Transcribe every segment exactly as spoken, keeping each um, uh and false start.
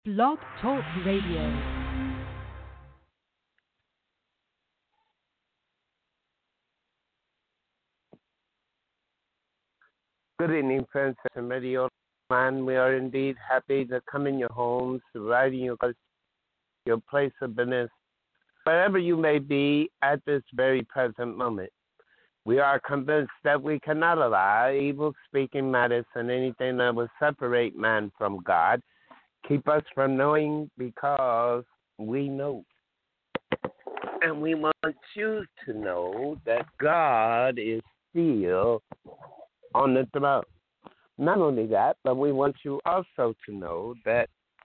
Blog Talk Radio. Good evening, friends and radio man. We are indeed happy to come in your homes, right in your, your place of business, wherever you may be at this very present moment. We are convinced that we cannot allow evil speaking matters and anything that will separate man from God, keep us from knowing, because we know. And we want you to know that God is still on the throne. Not only that, but we want you also to know that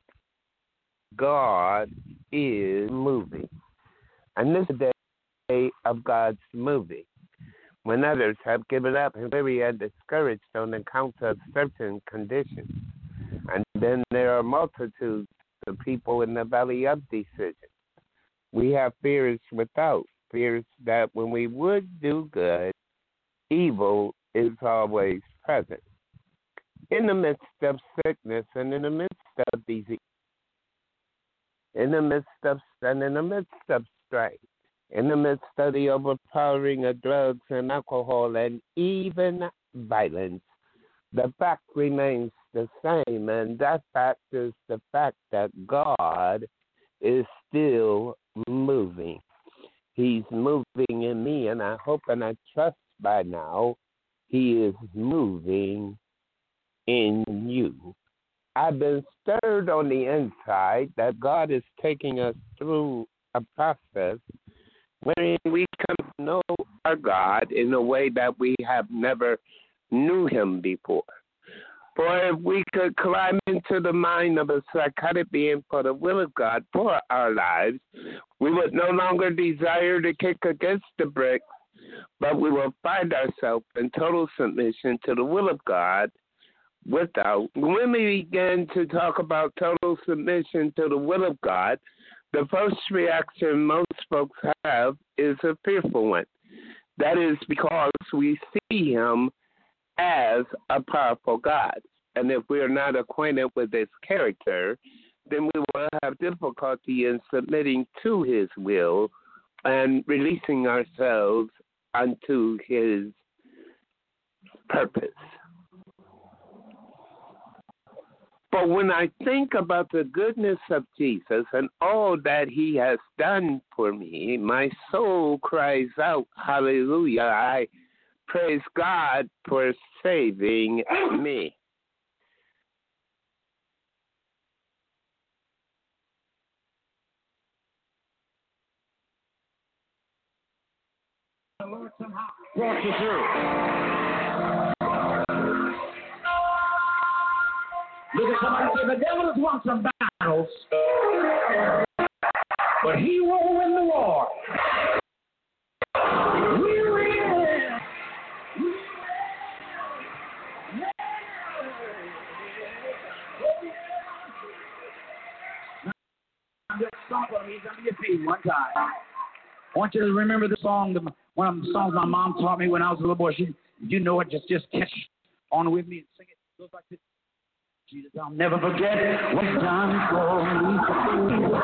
God is moving. And this is the day of God's moving. When others have given up and weary and discouraged on account of certain conditions. And then there are multitudes of people in the valley of decision. We have fears without, fears that when we would do good, evil is always present. In the midst of sickness and in the midst of disease, in the midst of and in the midst of strife, in the midst of the overpowering of drugs and alcohol and even violence, the fact remains the same, and that fact is the fact that God is still moving. He's moving in me, and I hope and I trust by now He is moving in you. I've been stirred on the inside that God is taking us through a process wherein we come to know our God in a way that we have never knew Him before. For if we could climb into the mind of a psychotic being for the will of God for our lives, we would no longer desire to kick against the bricks, but we will find ourselves in total submission to the will of God without. When we begin to talk about total submission to the will of God, the first reaction most folks have is a fearful one. That is because we see Him as a powerful God. And if we are not acquainted with His character, then we will have difficulty in submitting to His will and releasing ourselves unto His purpose. But when I think about the goodness of Jesus and all that He has done for me, my soul cries out, hallelujah. I praise God for saving me. The Lord somehow brought you through. Look at somebody say, the devil has won some battles, but he won't win the war. We win. I'm just stomping me. Let me get paid one time. I want you to remember the song, the, one of the songs my mom taught me when I was a little boy. She, you know it, just, just catch on with me and sing it. It goes like this. Jesus, I'll never forget what He's done for me.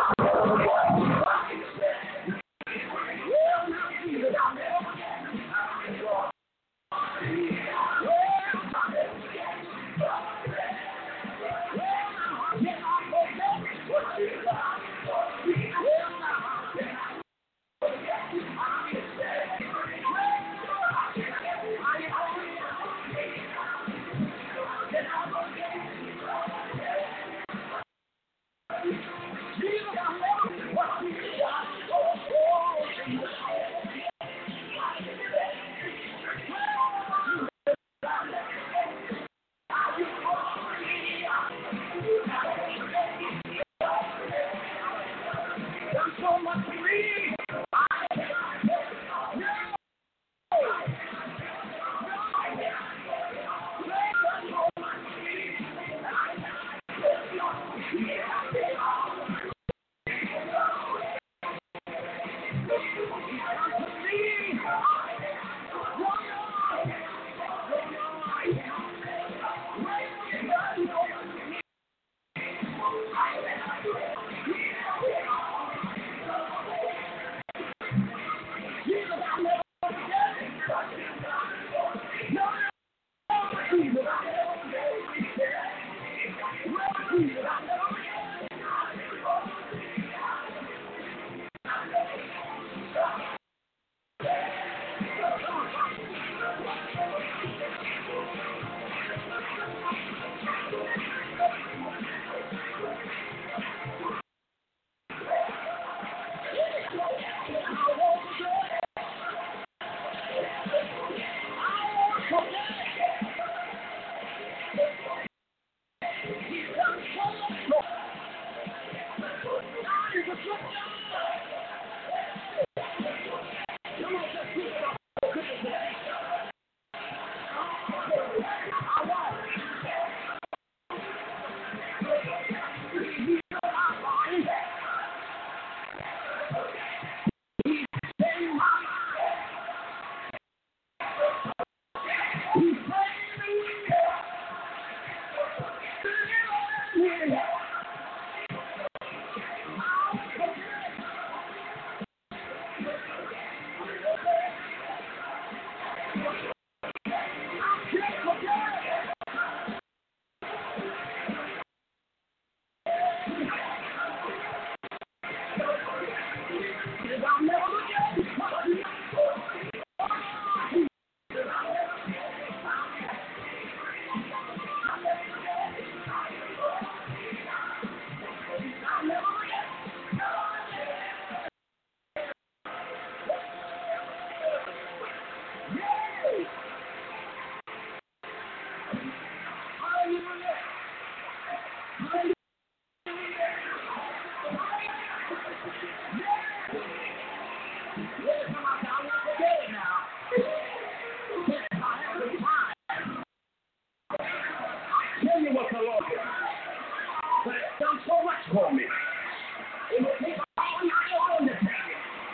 done so much for me. It will take all my own to take it.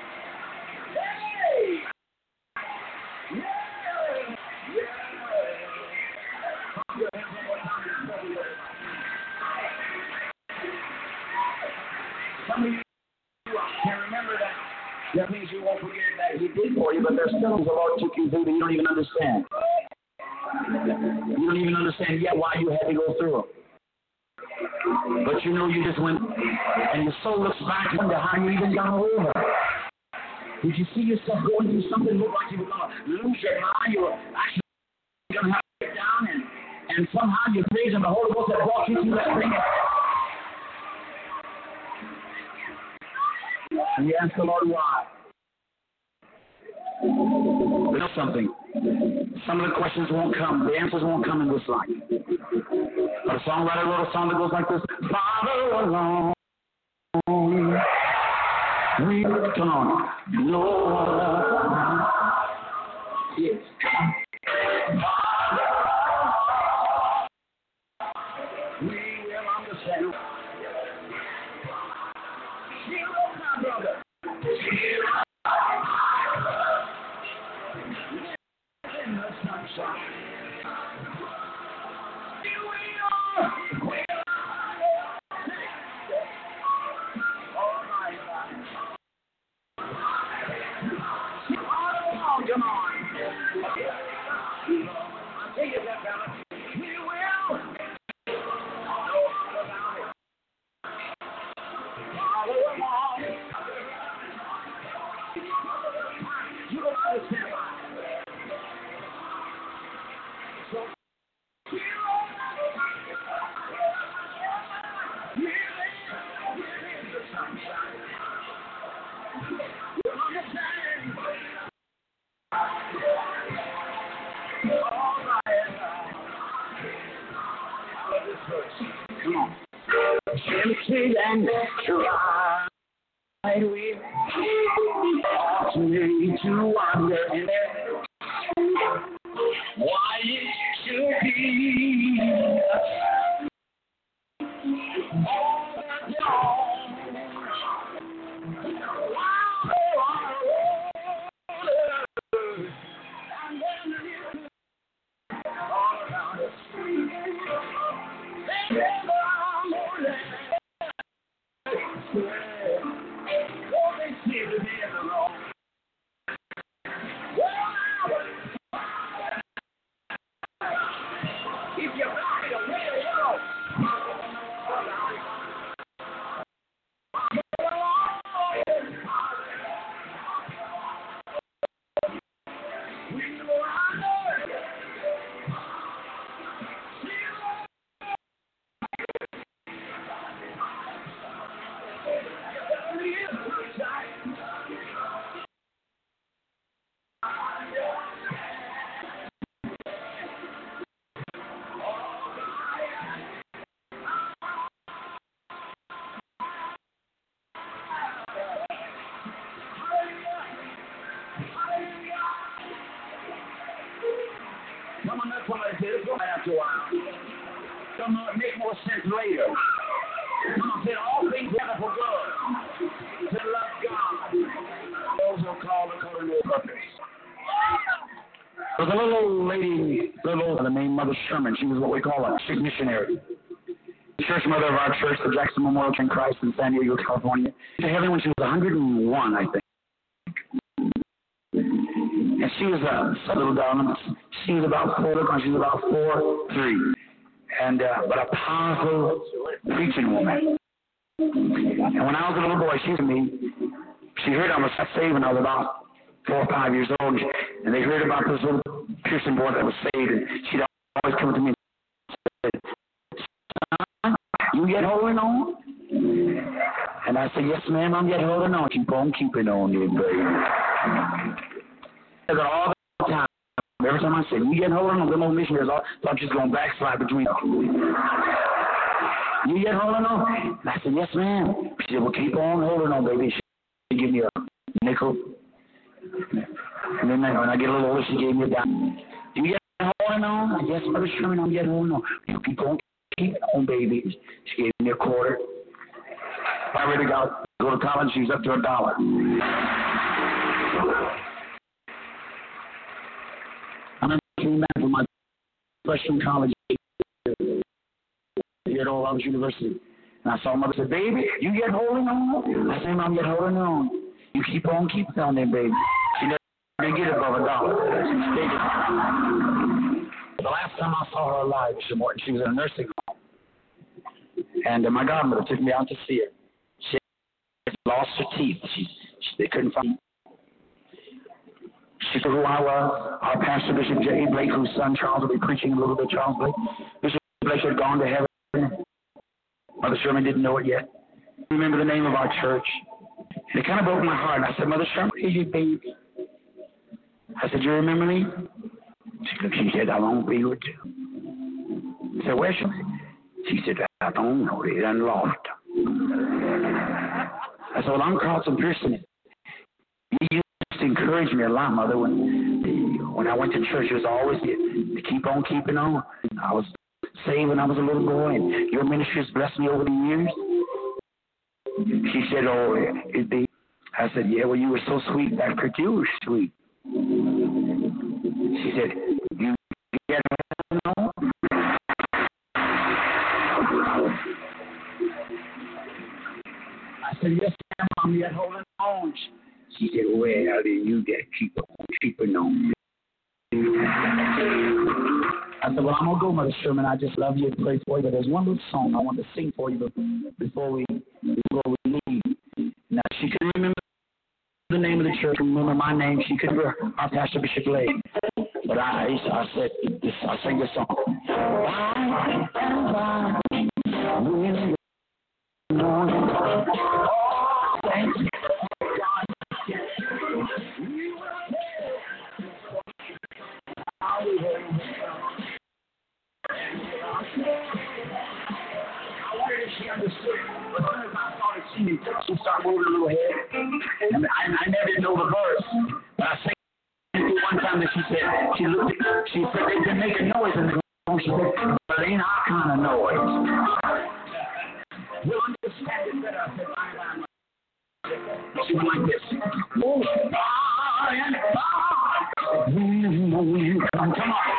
Hey! Yeah! Yeah! Some of you can remember that. That means you won't forget that he did for you, but there's still the Lord took you through that you don't even understand. You don't even understand yet why you had to go through it. But you know you just went, and your soul looks back and wonder how you even got over. Did you see yourself going through something that looked like you were going to lose your mind? You were actually going to have to get down, and, and somehow you're praising the Holy Ghost that brought you through that thing. And you ask the Lord why. But know something. Some of the questions won't come. The answers won't come in this life. But a songwriter wrote a song that goes like this. Father alone. We come on. No other. Yes. Father. We will understand. Cheer up, my brother. Cheer up. In the sunshine. Here we are. All right. Oh, come on. I'll take it that balance. We will. No all about it. Follow along. You don't understand why. So, here in the sunshine. You understand? All right. I love this verse. Come on. Tempted and tried, we ought to wonder why it should be all the dawn. And then all around us. They never are more than oh, they seem to be in the wrong. If you're right, you're really wrong. Come on, that's what I said. It's going to after a while. It's going to make more sense later. Come on, say all things together for good. To love God. Those who are called according to His purpose. There's a little old lady, little old, the name Mother Sherman. She was what we call a chick missionary. The church mother of our church, the Jackson Memorial Church in Christ in San Diego, California. She was heaven when she was one hundred and one, I think. And she was a, a little down. She was about four, she was about four, three. And, uh, but a powerful preaching woman. And when I was a little boy, she was me. She heard I was saved when I was about four or five years old. And they heard about this little Pearson boy that was saved. And she'd always come to me and say, son, you yet holding on? And I said, yes, ma'am, I'm yet holding on. Keep on keeping on, dear baby. All the time. Every time I say, you yet holding on, them old missionaries, I thought you was going to backslide between them. You yet holding on? And I said, yes, ma'am. She said, well, keep on holding on, baby. She gave me a nickel. And then when I get a little older, she gave me a dime. You yet holding on? Yes, Mother Sherman, I'm yet holding on. You keep on keep on baby. She gave me a quarter. I really got to go to college. She's up to a dollar. I'm coming back from my freshman college here at Oral Roberts University. And I saw mother say, baby, you yet holding on? I said, Mom, yet holding on. You keep on keeping on there, baby. She never didn't get above a dollar. The last time I saw her alive, Mister Morton, she was in a nursing home. And uh, my godmother took me out to see her. She lost her teeth. She, she, they couldn't find She knew who I was. Our pastor, Bishop J. Blake, whose son Charles will be preaching a little bit, Charles Blake. Bishop Blake had gone to heaven. Mother Sherman didn't know it yet. I remember the name of our church. And it kind of broke my heart. And I said, Mother Sherman, where is your baby? I said, you remember me? She, she said, I won't be with you. I said, where's she? She said, I don't know. They done lost her. I said, well, I'm Carlton Pearson. You used to encourage me a lot, Mother. When the, when I went to church, it was always to, to keep on keeping on. I was saved when I was a little boy, and your ministry has blessed me over the years. She said, oh, it be. I said, yeah, well, you were so sweet. That prick, you were sweet. She said, you get home? I said, yes, ma'am, I'm yet holding on. She said, well, then you get keep on keeping on. I said, well, I'm going to go, Mother Sherman. I just love you and pray for you. But there's one little song I want to sing for you before we before we leave. Now, she couldn't remember the name of the church, remember my name. She couldn't remember our pastor, Bishop Blake. But I, I said, this, I sang this song. Why and why will you know thanks she understood, but as soon as I started singing, she started moving a little head. And I, I never did know the verse, but I sang it one time that she said, she looked at, she said, they've been making noise in the room. She said, but it ain't our kind of noise. We'll understand it better. I said, I, I, she went like this. Oh, far and far. Come on. Come on.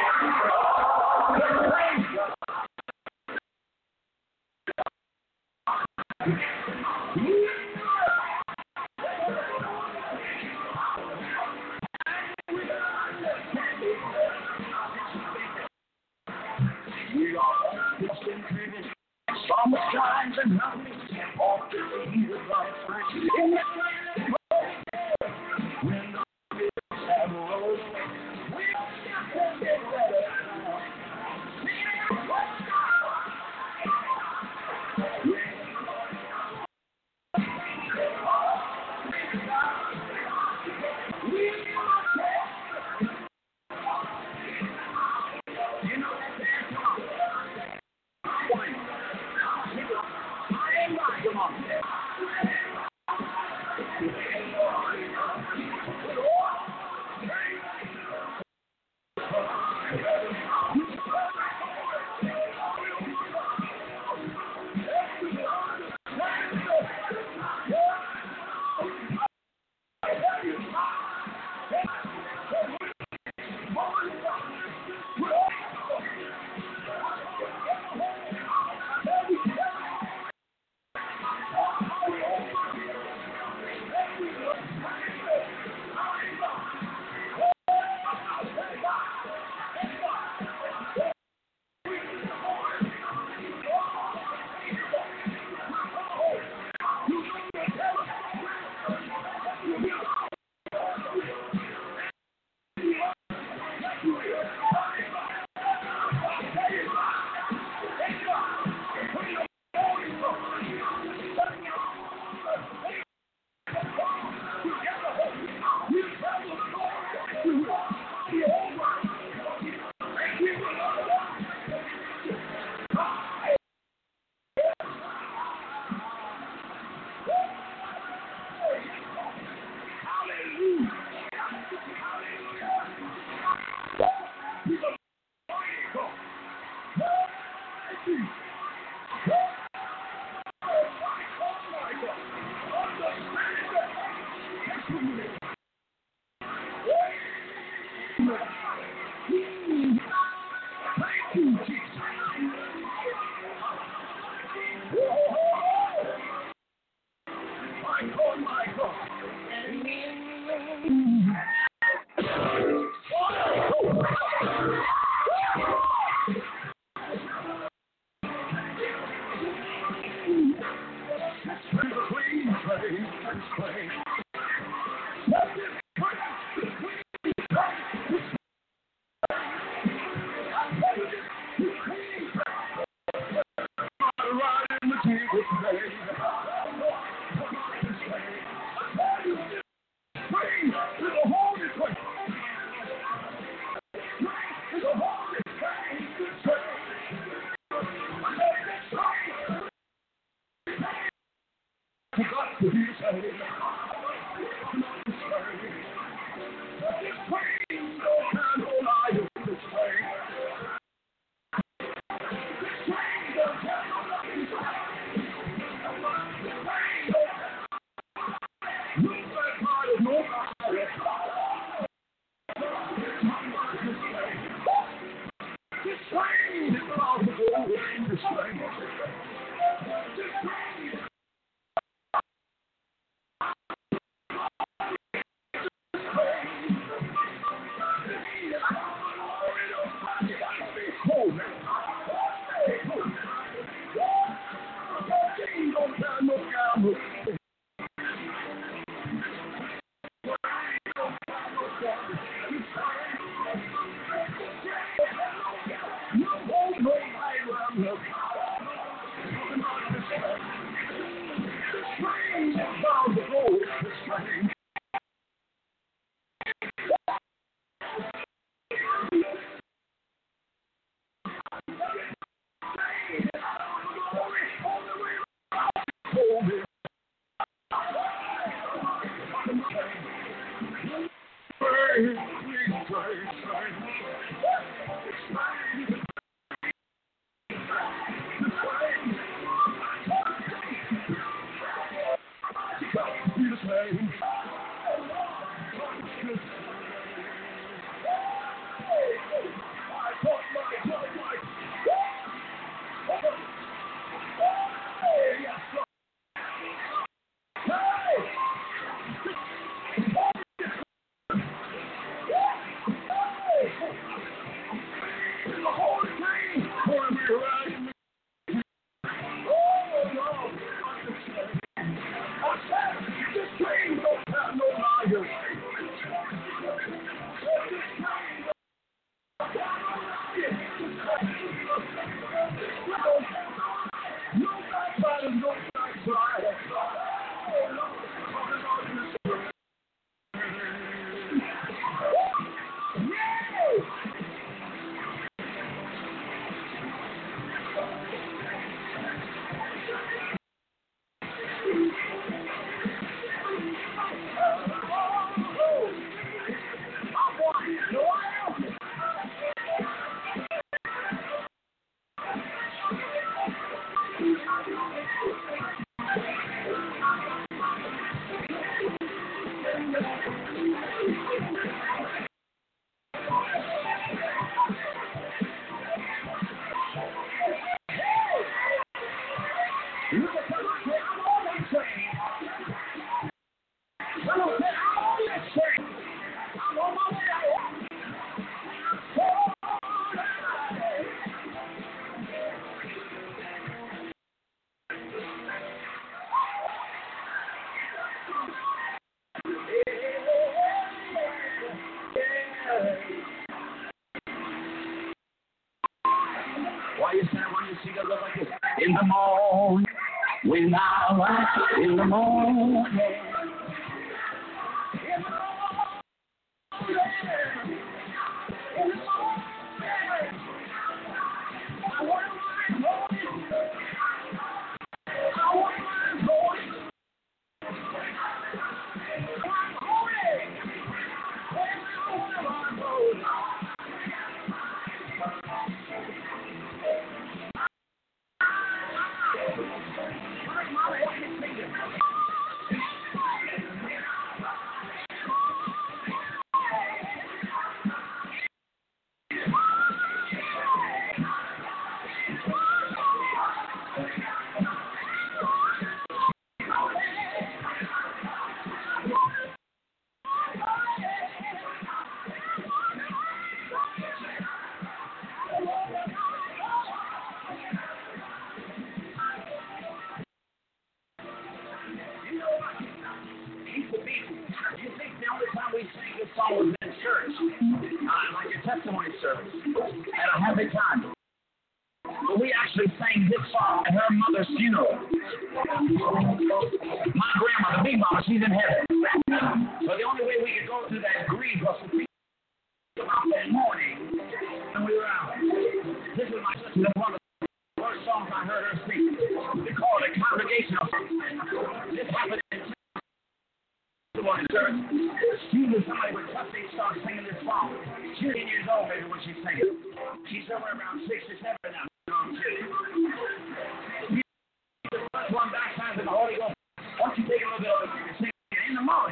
From the skies and mountains, off the seas of life, in the when the bills have rolled, we got to get better. Why you stand when you see the look like this? In the morning, when I rise in the morning. In the morning. In the morning. I want my voice. I want my voice. I'm holy. I want my voice. You know what? Keep the beat. You think the only time we sang this song was in church, uh, like a testimony service, at a happy time. But we actually sang this song at her mother's funeral. My grandmother, Big Mama, she's in heaven. So the only way we could go through that grief was to speak about that morning when we were out. This was my sister, one of the first songs I heard her speak. They call it a congregational song. This happened in church. She was somebody with something started singing this song. She's ten years old maybe when she sang it. She's somewhere around sixty-seven now. I'm kidding. The first one baptized in the Holy Ghost. Once you take a little bit of it, you can sing it in the morning.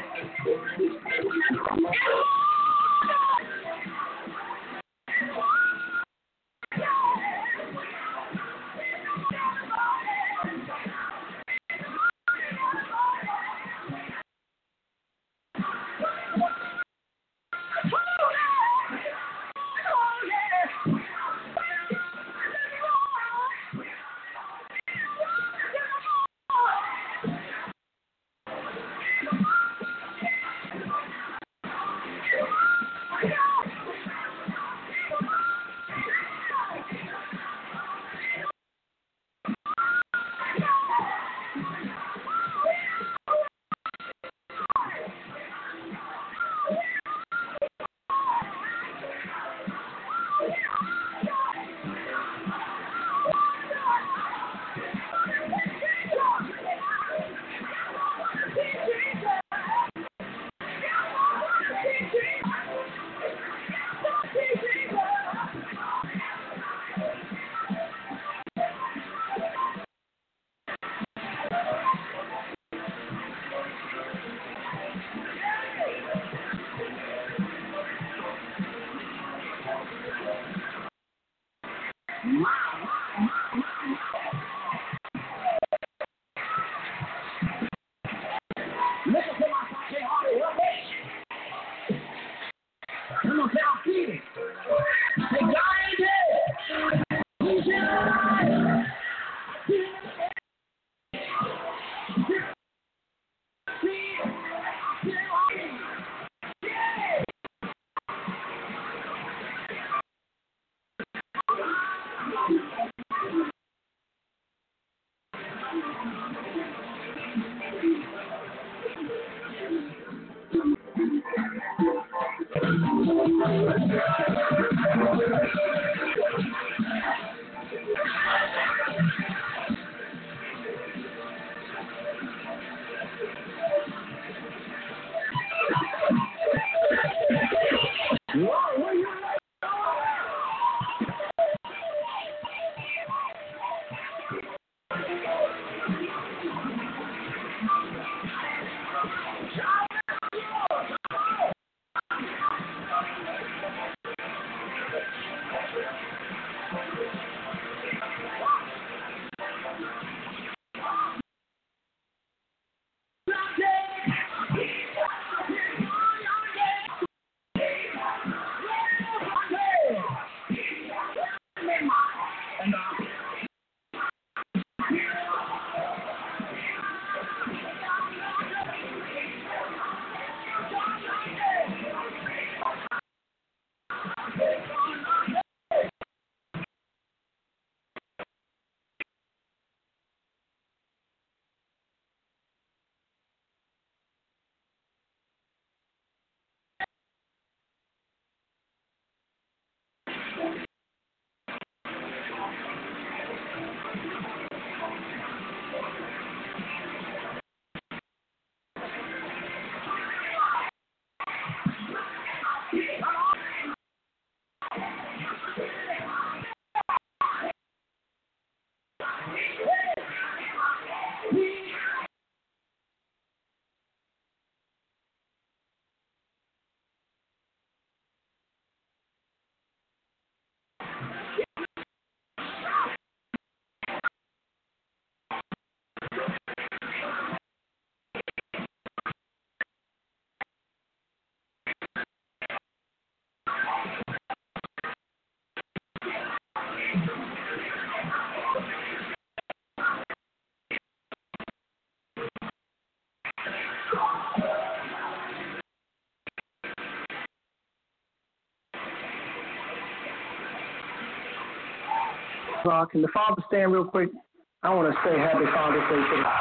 o'clock. Can the Father stand real quick? I want to say Happy Father's Day to the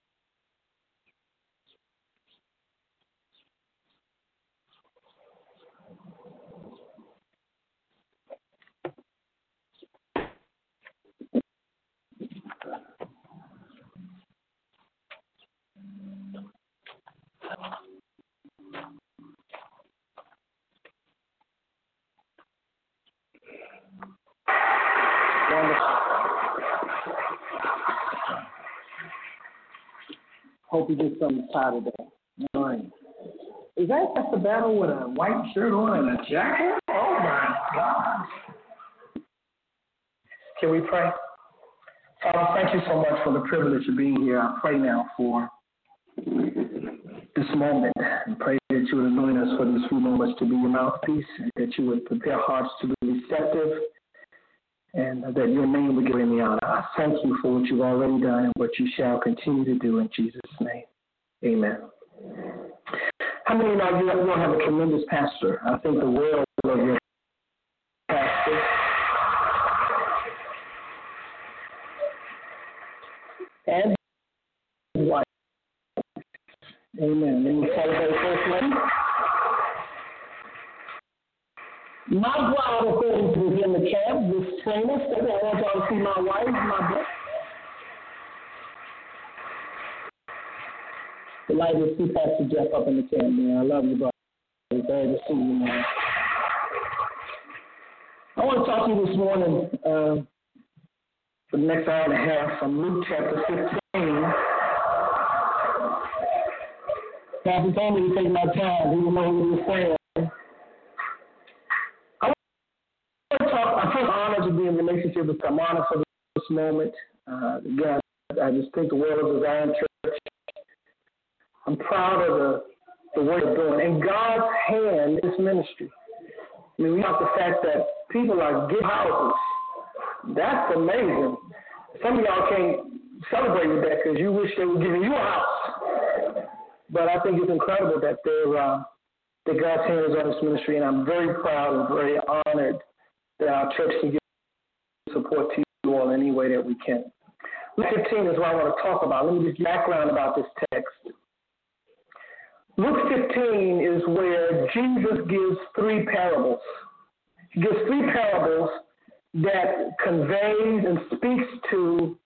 Hope you get something tied today. All right. Is that Pastor Battle with a white shirt on and a jacket? Oh, my God. Can we pray? Father, thank you so much for the privilege of being here. I pray now for this moment and pray that you would anoint us for these few moments to be your mouthpiece, and that you would prepare hearts to be receptive, and that your name would give me honor. I thank you for what you've already done and what you shall continue to do in Jesus' name. Amen. How many of you know you don't have a tremendous pastor? I think the world of your pastor. And his wife. Amen. Let me celebrate first lady. My bride, according to was in the cab, was famous. I want y'all to see my wife, my brother. Delighted to see Pastor Jeff up in the cab, man. I love you, brother. Glad to see you, man. I want to talk to you this morning uh, for the next hour and a half from Luke chapter fifteen. Pastor told me to take my time. He didn't know what he was saying. I'm so honored to be in relationship with them. I'm honored for this moment. Uh, again, I just think the world of Zion Church. I'm proud of the, the work they're doing. And God's hand in this ministry. I mean, we have the fact that people are getting houses. That's amazing. Some of y'all can't celebrate with that because you wish they were giving you a house. But I think it's incredible that they're uh, that God's hand is on this ministry, and I'm very proud and very honored that our church can give support to you all any way that we can. Luke fifteen is what I want to talk about. Let me just background about this text. Luke fifteen is where Jesus gives three parables. He gives three parables that conveys and speaks to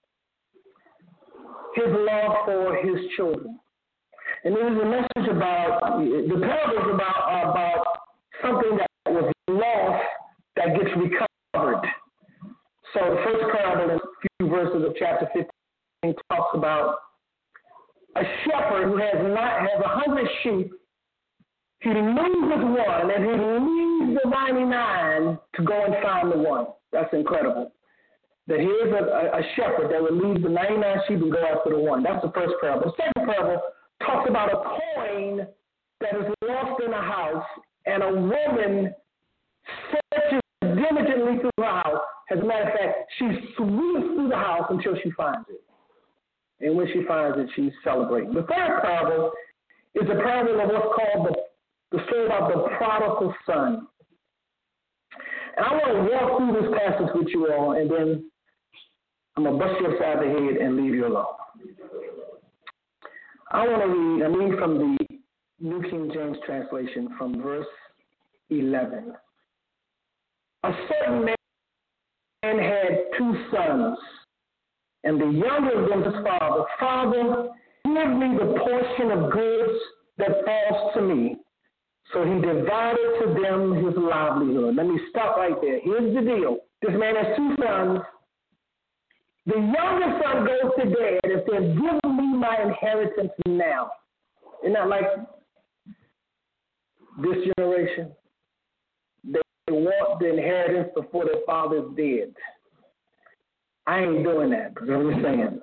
his love for his children. And there is a message about, the parables about, about something that was lost that gets recovered. So the first parable in a few verses of chapter fifteen talks about a shepherd who has not has a hundred sheep. He loses one and he leaves the ninety-nine to go and find the one. That's incredible. That here's a, a, a shepherd that would leave the ninety-nine sheep and go after the one. That's the first parable. The second parable talks about a coin that is lost in a house, and a woman searches diligently through her house. As a matter of fact, she sweeps through the house until she finds it. And when she finds it, she's celebrating. The third parable is a parable of what's called the, the story about the prodigal son. And I want to walk through this passage with you all, and then I'm going to bust you upside the head and leave you alone. I want to read, I read from the New King James translation from verse eleven. A certain man had two sons, and the younger of them his father, Father, give me the portion of goods that falls to me. So he divided to them his livelihood. Let me stop right there. Here's the deal. This man has two sons. The younger son goes to dad and says, give me my inheritance now. Isn't that like this generation? They want the inheritance before their father's dead. I ain't doing that, because I'm just saying.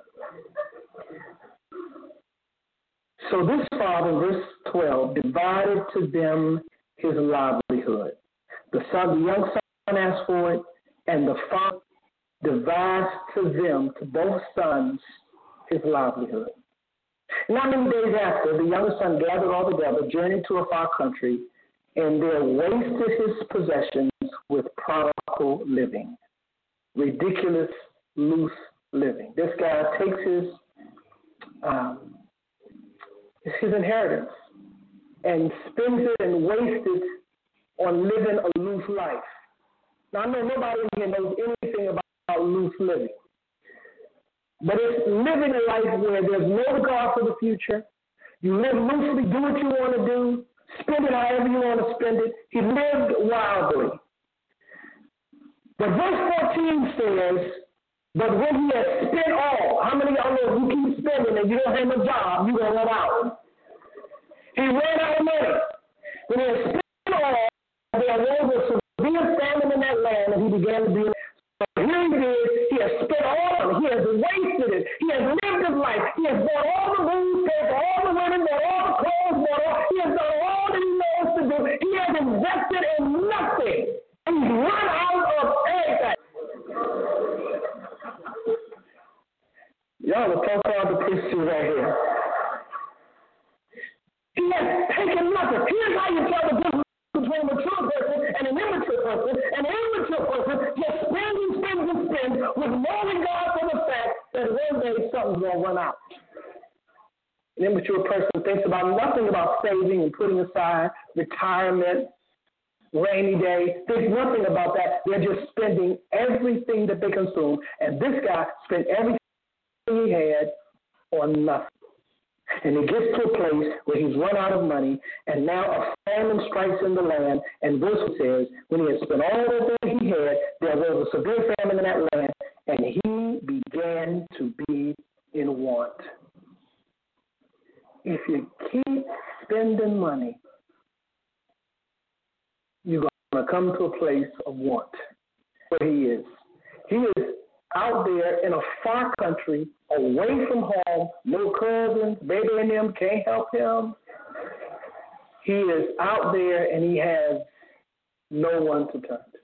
So this father, verse twelve, divided to them his livelihood. The son, the young son asked for it, and the father divides to them, to both sons, his livelihood. Not many days after, the younger son gathered all together, journeyed to a far country, and there wasted his possessions with prodigal living. ridiculous, loose living. This guy takes his um, his inheritance and spends it and wastes it on living a loose life. Now, I know nobody in here knows anything about loose living. But it's living a life where there's no regard for the future. You live loosely, do what you want to do, spend it however you want to spend it. He lived wildly. But verse fourteen says, but when he has spent all, how many of y'all know if you keep spending and you don't have a job, you're going to run out? He ran out of money. When he had spent all, there was a severe famine in that land, and he began to be. So here he is. He has spent all of it. He has wasted it. He has lived his life. He has bought all the booze, paid for all the women, bought all the clothes, bought all. He has done all that he knows to do. He has invested in nothing. He's run out of everything. Y'all are talking about the Christians right here. He has taken nothing. Here's how you tell the difference between a mature person and an immature person. An immature person just spends and spends and spends with no regard for the fact that one day something's going to run out. An immature person thinks about nothing about saving and putting aside, retirement, rainy day. There's nothing about that. They're just spending everything that they consume. And this guy spent everything he had on nothing. And he gets to a place where he's run out of money, and now a famine strikes in the land. And verse says, when he had spent all the things he had, there was a severe famine in that land, and he began to be in want. If you keep spending money, you're going to come to a place of want. Where he is. He is out there in a far country, away from home, no cousins, baby and them can't help him. He is out there and he has no one to turn to.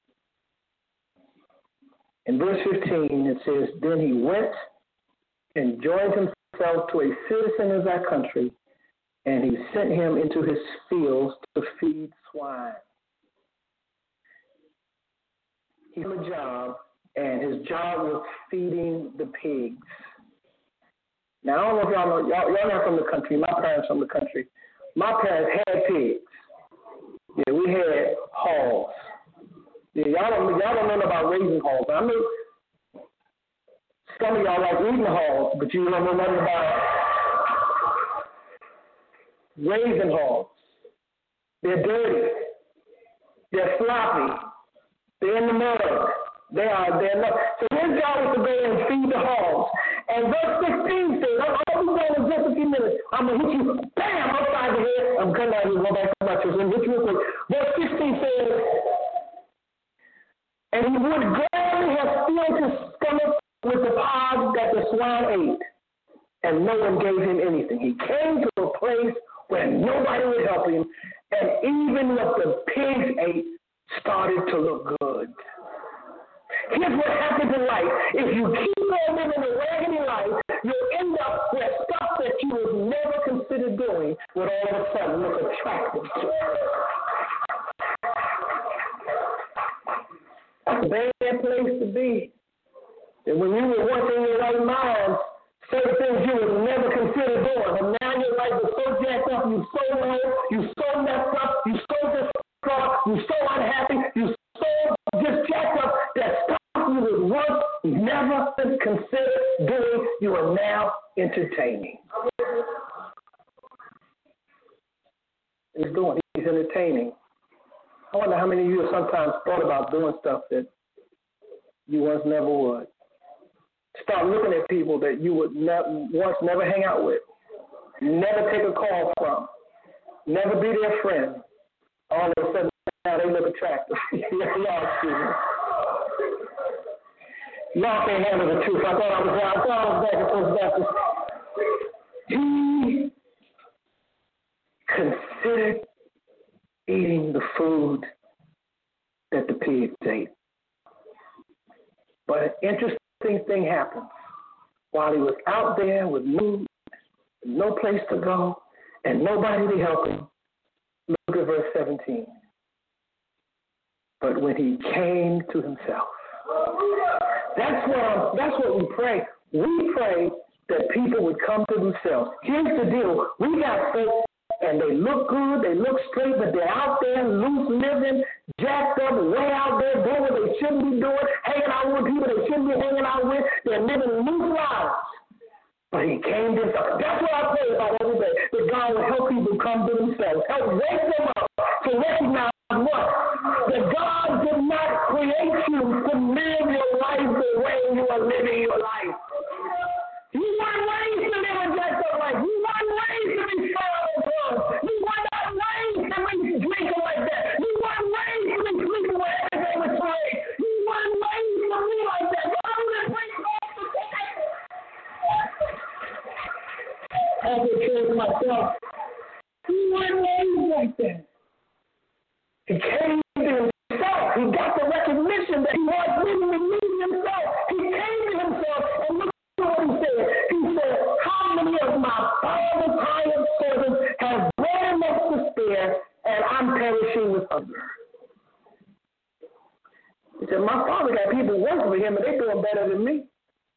In verse fifteen, it says, then he went and joined himself to a citizen of that country, and he sent him into his fields to feed swine. He had a job, and his job was feeding the pigs. Now, I don't know if y'all know, y'all, y'all not from the country. My parents from the country. My parents had pigs. Yeah, we had hogs. Yeah, y'all don't, y'all don't know about raising hogs. I know some of y'all like eating hogs, but you don't know nothing about raising hogs. They're dirty. They're sloppy. They're in the mud. They are, they're not. So his job is to go and feed the hogs. And verse sixteen says, I'm going to be done in just a few minutes. I'm going to hit you, bam, upside the head. I'm coming out here, go back to my church. I'm going to hit you real quick. Verse sixteen says, and he would gladly have filled his stomach with the pods that the swine ate, and no one gave him anything. He came to a place where nobody would help him, and even what the pigs ate started to look good. Here's what happens in life. If you keep on living a raggedy life, you'll end up with stuff that you would never consider doing would all of a sudden look attractive to you. That's a bad place to be. And when you were once in your right mind, certain things you would never consider doing, and now your life is so jacked up, you so low, you so messed up, you so distraught, you so unhappy, you so just jacked up that stuff you would once never consider doing, you are now entertaining. He's doing, he's entertaining. I wonder how many of you have sometimes thought about doing stuff that you once never would. Start looking at people that you would ne- once never hang out with, never take a call from, never be their friend. All of a sudden, now they look attractive. Y'all, excuse me. Y'all can't handle the truth. I thought I was, I thought I was back in First Baptist. He considered eating the food that the pigs ate. But an interesting thing happened. While he was out there with no, no place to go and nobody to help him, look at verse seventeen. But when he came to himself, That's what that's what we pray. We pray that people would come to themselves. Here's the deal: we got folks, and they look good, they look straight, but they're out there loose living, jacked up, way out there doing what they shouldn't be doing, hanging out with people they shouldn't be hanging out with. They're living loose lives. But he came to himself. That's what I pray about every day, that God will help people come to themselves, help wake them up to recognize what? That God did not create you to live your life the way you are living your life. You weren't raised to live a jacked up life. You weren't raised to be sour and drugs. You were not raised to be drinking like that. You weren't raised to be sleeping with everything was trade. You weren't raised to be like that. God would bring off the day. I have to tell myself, you weren't raised like that. He came to himself. He got the recognition that he was living to lose himself. He came to himself and look at what he said. He said, how many of my father's hired servants have bread enough to spare, and I'm perishing with hunger? He said, my father got people working for him, and they're doing better than me.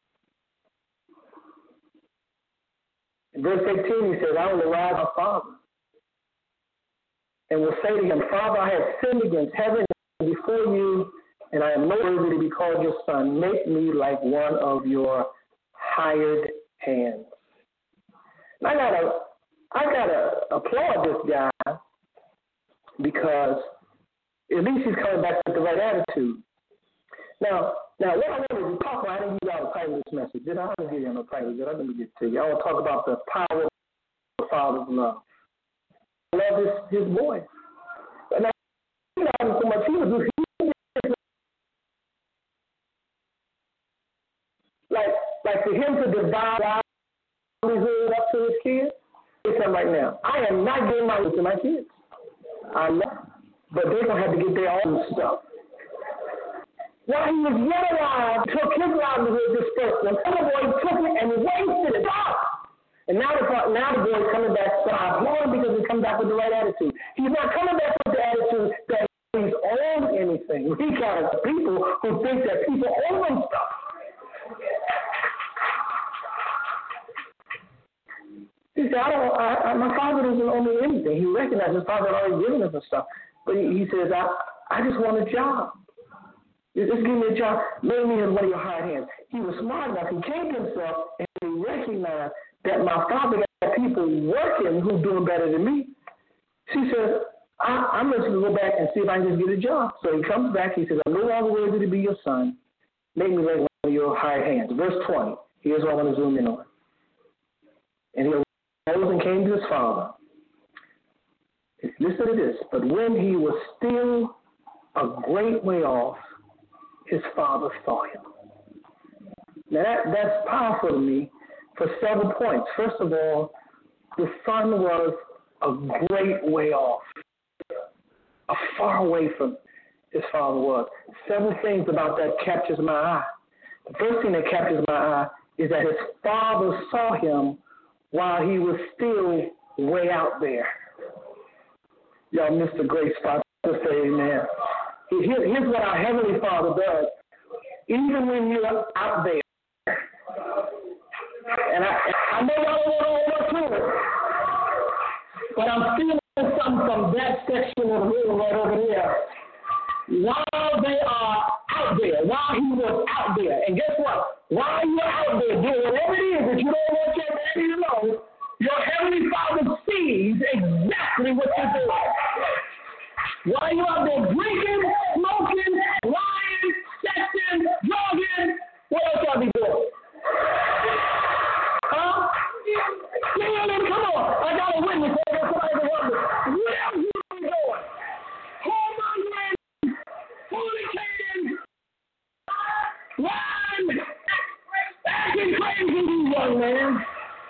In verse eighteen, he says, I will arise my father and will say to him, Father, I have sinned against heaven and before you, and I am not worthy to be called your son. Make me like one of your hired hands. And I gotta, I gotta applaud this guy because at least he's coming back with the right attitude. Now, now what I wanted to talk about, I didn't give y'all the title of this message. Did I? I didn't give you no title. Did I? Let me get to you. I want to talk about the power of the Father's love. I love his, his voice. And I love him so much. He was like, like for him to divide livelihood up to his kids. Say something right now. I am not giving my to my kids. I'm not. But they're gonna have to get their own stuff. While he was yet alive, took his livelihood this first one. Other boy took it and wasted it. And now the, now the boy's coming back, so I applaud him because he's coming back with the right attitude. He's not coming back with the attitude that he's owed anything. We got people who think that people owe them stuff. He said, I don't, I, I, my father doesn't owe me anything. He recognized his father had already given him some stuff. But he, he says, I, I just want a job. Just give me a job. Make me in one of your hired hands. He was smart enough. He came to himself and he recognized that my father got people working who doing better than me. She says, I, I'm just going to go back and see if I can just get a job. So he comes back. He says, I'm no longer worthy to be your son. Make me like one of your hired hands. Verse twenty. Here's what I want to zoom in on. And he arose and came to his father. Listen to this. But when he was still a great way off, his father saw him. Now that, that's powerful to me for several points. First of all, the son was a great way off, a far away from his father was. Several things about that captures my eye. The first thing that captures my eye is that his father saw him while he was still way out there. Y'all missed a great spot to say amen. Here, here's what our Heavenly Father does. Even when you're out there, and I, I know y'all don't want to overdo it, but I'm feeling something from that section of the room right over there. While they are out there, while he was out there, and guess what? While you're out there doing whatever it is that you don't want your daddy to know, your Heavenly Father sees exactly what you're doing. While you're out there drinking, smoking, lying, sexing, drugging, what else y'all be doing? Huh? Man, come on. I got a witness. I got somebody to help me. What else you be doing? Homongering, fornicating, lying, acting crazy, you young man.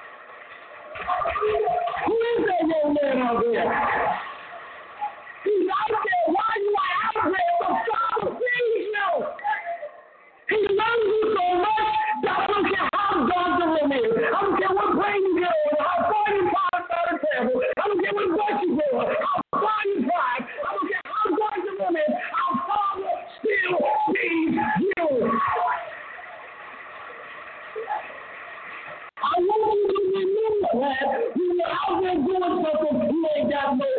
Who is that young man out there? He's out there. Why you are out there? The Father sees you. He loves you so much that I don't care how dark the room is. I don't care what brain you get on, how far you fly out of table. I don't care what voice you go on, how far you drive. I don't care how dark the room is. Our Father still sees you. out there doing something you ain't got no.